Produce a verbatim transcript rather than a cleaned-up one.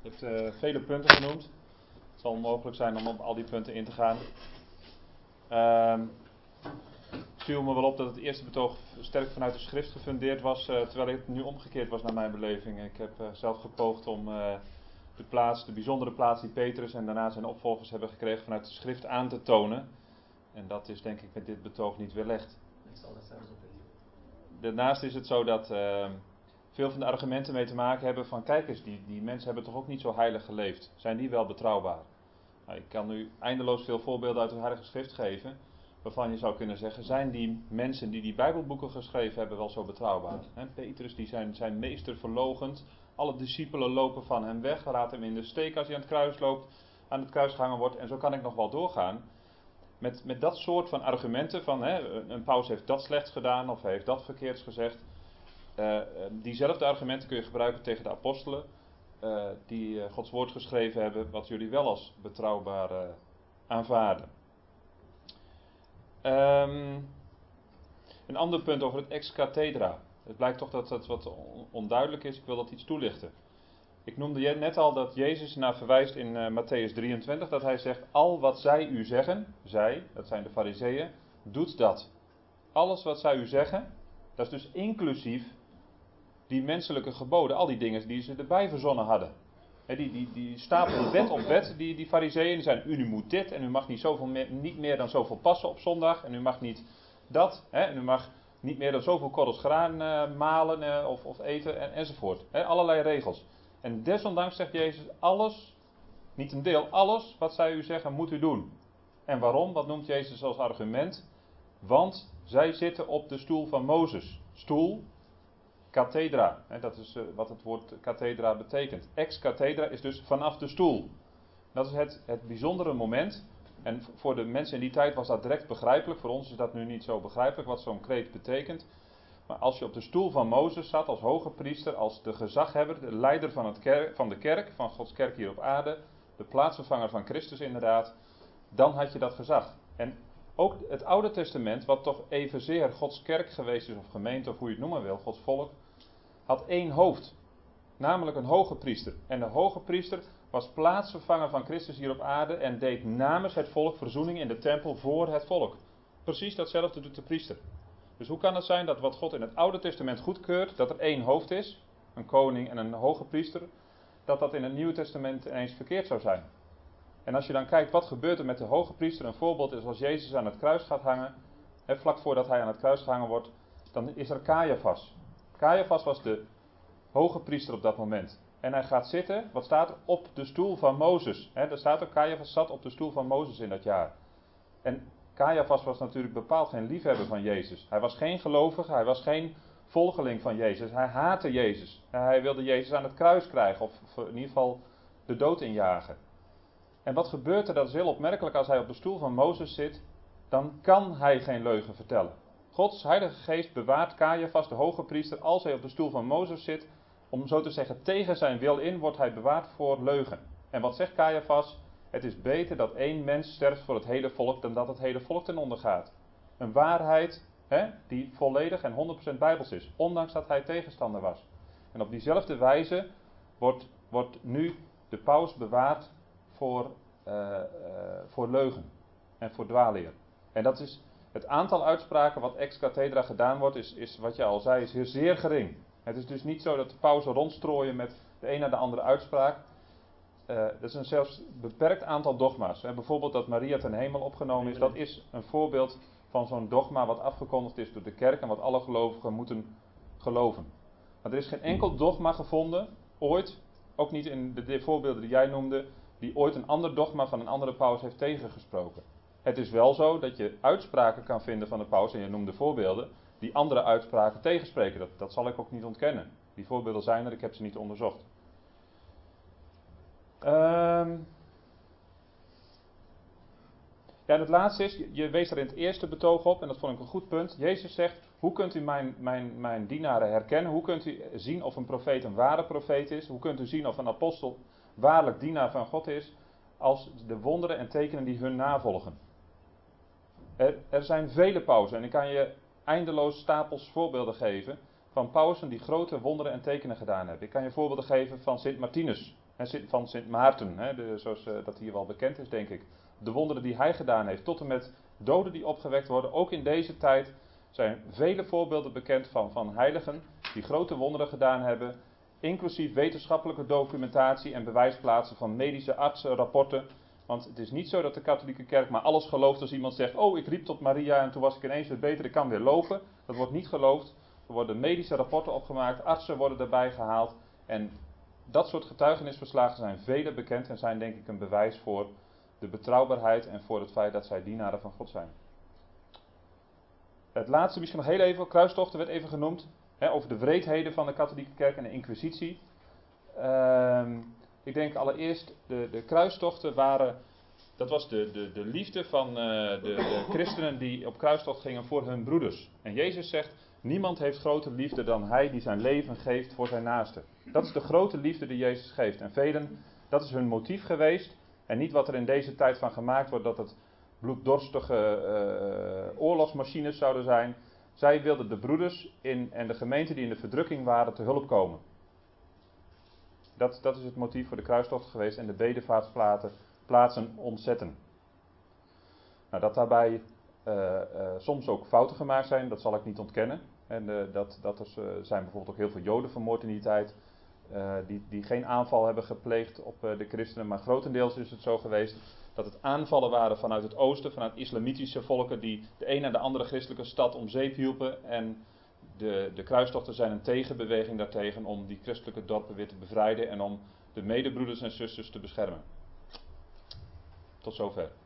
Je hebt uh, vele punten genoemd. Het zal onmogelijk zijn om op al die punten in te gaan. Uh, het viel me wel op dat het eerste betoog sterk vanuit de schrift gefundeerd was, uh, terwijl het nu omgekeerd was naar mijn beleving. Ik heb uh, zelf gepoogd om uh, de plaats, de bijzondere plaats die Petrus en daarna zijn opvolgers hebben gekregen vanuit de schrift aan te tonen. En dat is denk ik met dit betoog niet weerlegd. Ik zal dat zelfs opnemen. Daarnaast is het zo dat uh, veel van de argumenten mee te maken hebben van kijk eens, die, die mensen hebben toch ook niet zo heilig geleefd. Zijn die wel betrouwbaar? Nou, ik kan u eindeloos veel voorbeelden uit de Heilige Schrift geven, waarvan je zou kunnen zeggen, zijn die mensen die die Bijbelboeken geschreven hebben wel zo betrouwbaar? He, Petrus die zijn, zijn meester verloochent, alle discipelen lopen van hem weg, laat hem in de steek als hij aan het kruis loopt, aan het kruis gehangen wordt en zo kan ik nog wel doorgaan. Met, met dat soort van argumenten van hè, een paus heeft dat slechts gedaan of hij heeft dat verkeerds gezegd. Uh, diezelfde argumenten kun je gebruiken tegen de apostelen uh, die uh, Gods woord geschreven hebben, wat jullie wel als betrouwbaar uh, aanvaarden. Um, een ander punt over het ex cathedra. Het blijkt toch dat het wat onduidelijk is, ik wil dat iets toelichten. Ik noemde net al dat Jezus naar verwijst in uh, Matthäus drieëntwintig, dat hij zegt, al wat zij u zeggen, zij, dat zijn de fariseeën, doet dat. Alles wat zij u zeggen, dat is dus inclusief die menselijke geboden, al die dingen die ze erbij verzonnen hadden. He, die, die, die stapelden wet op wet, die, die fariseeën, die zeiden, u moet dit en u mag niet, zoveel meer, niet meer dan zoveel passen op zondag en u mag niet dat, he, en u mag niet meer dan zoveel korrels graan uh, malen uh, of, of eten en, enzovoort. He, allerlei regels. En desondanks zegt Jezus, alles, niet een deel, alles wat zij u zeggen moet u doen. En waarom? Wat noemt Jezus als argument? Want zij zitten op de stoel van Mozes. Stoel, cathedra. Hè, dat is uh, wat het woord cathedra betekent. Ex cathedra is dus vanaf de stoel. Dat is het, het bijzondere moment. En voor de mensen in die tijd was dat direct begrijpelijk. Voor ons is dat nu niet zo begrijpelijk wat zo'n kreet betekent. Maar als je op de stoel van Mozes zat als hoge priester, als de gezaghebber, de leider van, het kerk, van de kerk, van Gods kerk hier op aarde, de plaatsvervanger van Christus inderdaad, dan had je dat gezag. En ook het Oude Testament, wat toch evenzeer Gods kerk geweest is, of gemeente, of hoe je het noemen wil, Gods volk, had één hoofd, namelijk een hoge priester. En de hoge priester was plaatsvervanger van Christus hier op aarde en deed namens het volk verzoening in de tempel voor het volk. Precies datzelfde doet de priester. Dus hoe kan het zijn dat wat God in het Oude Testament goedkeurt, dat er één hoofd is, een koning en een hoge priester, dat dat in het Nieuwe Testament ineens verkeerd zou zijn? En als je dan kijkt wat gebeurt er met de hoge priester, een voorbeeld is als Jezus aan het kruis gaat hangen, hè, vlak voordat hij aan het kruis gehangen wordt, dan is er Caiaphas. Caiaphas was de hoge priester op dat moment. En hij gaat zitten, wat staat er? Op de stoel van Mozes. Hè, er staat ook, Caiaphas zat op de stoel van Mozes in dat jaar. En Caiaphas was natuurlijk bepaald geen liefhebber van Jezus. Hij was geen gelovige, hij was geen volgeling van Jezus. Hij haatte Jezus. Hij wilde Jezus aan het kruis krijgen, of in ieder geval de dood injagen. En wat gebeurt er? Dat is heel opmerkelijk. Als hij op de stoel van Mozes zit, dan kan hij geen leugen vertellen. Gods heilige geest bewaart Caiaphas, de hoge priester, als hij op de stoel van Mozes zit, om zo te zeggen tegen zijn wil in, wordt hij bewaard voor leugen. En wat zegt Caiaphas? Het is beter dat één mens sterft voor het hele volk dan dat het hele volk ten onder gaat. Een waarheid hè, die volledig en honderd procent bijbels is, ondanks dat hij tegenstander was. En op diezelfde wijze wordt, wordt nu de paus bewaard voor, uh, uh, voor leugen en voor dwaalleer. En dat is het aantal uitspraken wat ex cathedra gedaan wordt, is, is wat je al zei, is zeer gering. Het is dus niet zo dat de pausen rondstrooien met de een naar de andere uitspraak. Uh, dat is een zelfs beperkt aantal dogma's. Hè. Bijvoorbeeld dat Maria ten hemel opgenomen is, dat is een voorbeeld van zo'n dogma wat afgekondigd is door de kerk en wat alle gelovigen moeten geloven. Maar er is geen enkel dogma gevonden, ooit, ook niet in de, de voorbeelden die jij noemde, die ooit een ander dogma van een andere paus heeft tegengesproken. Het is wel zo dat je uitspraken kan vinden van de paus, en je noemde voorbeelden, die andere uitspraken tegenspreken. Dat, dat zal ik ook niet ontkennen. Die voorbeelden zijn er, ik heb ze niet onderzocht. Um, ja, en het laatste is, je, je wees er in het eerste betoog op, en dat vond ik een goed punt. Jezus zegt, hoe kunt u mijn, mijn, mijn dienaren herkennen? Hoe kunt u zien of een profeet een ware profeet is? Hoe kunt u zien of een apostel waarlijk dienaar van God is? Als de wonderen en tekenen die hun navolgen. Er, er zijn vele pausen, en ik kan je eindeloos stapels voorbeelden geven van pausen die grote wonderen en tekenen gedaan hebben. Ik kan je voorbeelden geven van Sint Martinus, van Sint Maarten, hè, de, zoals uh, dat hier wel bekend is, denk ik. De wonderen die hij gedaan heeft, tot en met doden die opgewekt worden. Ook in deze tijd zijn vele voorbeelden bekend van, van heiligen die grote wonderen gedaan hebben. Inclusief wetenschappelijke documentatie en bewijsplaatsen van medische artsen, rapporten. Want het is niet zo dat de katholieke kerk maar alles gelooft als iemand zegt: oh, ik riep tot Maria en toen was ik ineens weer beter, ik kan weer lopen. Dat wordt niet geloofd. Er worden medische rapporten opgemaakt, artsen worden daarbij gehaald. En dat soort getuigenisverslagen zijn vele bekend en zijn denk ik een bewijs voor de betrouwbaarheid en voor het feit dat zij dienaren van God zijn. Het laatste misschien nog heel even, kruistochten werd even genoemd, hè, over de wreedheden van de katholieke kerk en de inquisitie. Uh, ik denk allereerst, de, de kruistochten waren, dat was de, de, de liefde van uh, de, de christenen die op kruistocht gingen voor hun broeders. En Jezus zegt, niemand heeft grotere liefde dan hij die zijn leven geeft voor zijn naaste. Dat is de grote liefde die Jezus geeft. En velen, dat is hun motief geweest. En niet wat er in deze tijd van gemaakt wordt, dat het bloeddorstige uh, oorlogsmachines zouden zijn. Zij wilden de broeders in, en de gemeenten die in de verdrukking waren te hulp komen. Dat, dat is het motief voor de kruistocht geweest en de bedevaartsplaatsen ontzetten. Nou, dat daarbij uh, uh, soms ook fouten gemaakt zijn, dat zal ik niet ontkennen. En uh, dat, dat er uh, zijn bijvoorbeeld ook heel veel Joden vermoord in die tijd. Uh, die, die geen aanval hebben gepleegd op uh, de christenen. Maar grotendeels is het zo geweest dat het aanvallen waren vanuit het oosten, vanuit islamitische volken die de een naar de andere christelijke stad om zeep hielpen. En de, de kruistochten zijn een tegenbeweging daartegen om die christelijke dorpen weer te bevrijden en om de medebroeders en zusters te beschermen. Tot zover.